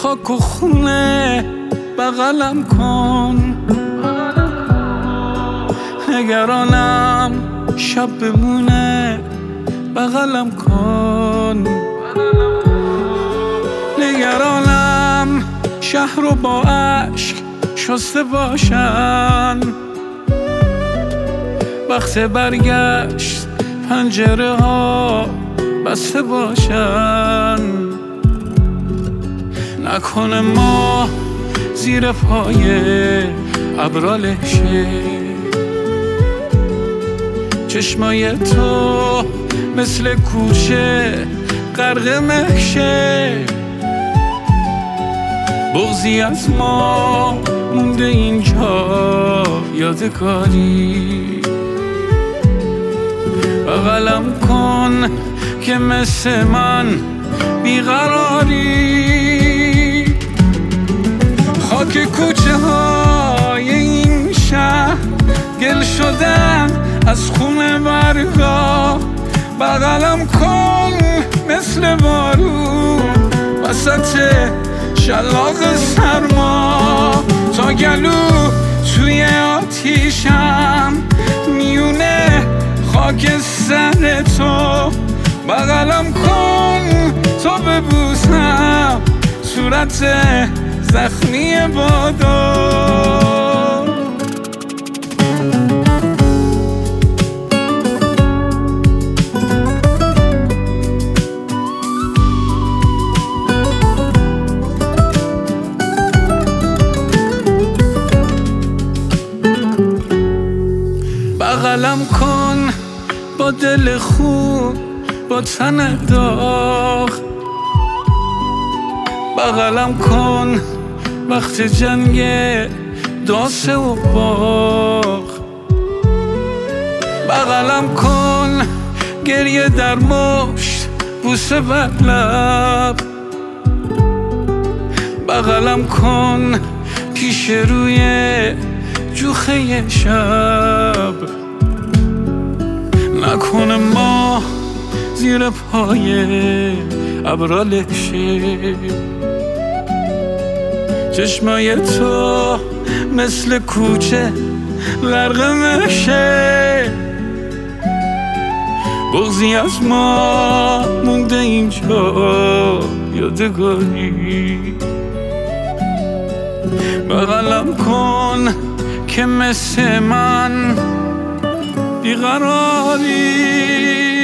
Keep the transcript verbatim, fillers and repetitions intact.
خاک و خونه بغلم کن، نگرانم شب بمونه بغلم کن، نگرانم شهر رو با عشق شسته باشن، وقت برگشت پنجره ها بسته باشن، نکنه ما زیر پای ابرالشه، چشمای تو مثل کوچه غرق مهشه، بغضی از ما مونده اینجا یادگاری، بغلم کن که مثل من بیقراری، خاک کوچه های این شهر گل شدن از خون برگا، بغلم کن مثل بارون وسط شلاق سرما، تا گلو توی آتیشم میونه خاک سر تو، بغلم کن تا ببوسم صورت زخمی بادا. بغلم کن با دل خوب با تن داغ، بغلم کن وقت جنگ داسه و باغ، بغلم کن گریه در مشت بوسه بر لب، بغلم کن پیش روی جوخه شب، نکنه ما زیر پای ابرالشه، چشمای تو مثل کوچه غرق مهشه، بغضی از ما مونده اینجا یادگاری، بغلم کن که مثل من بیقراری.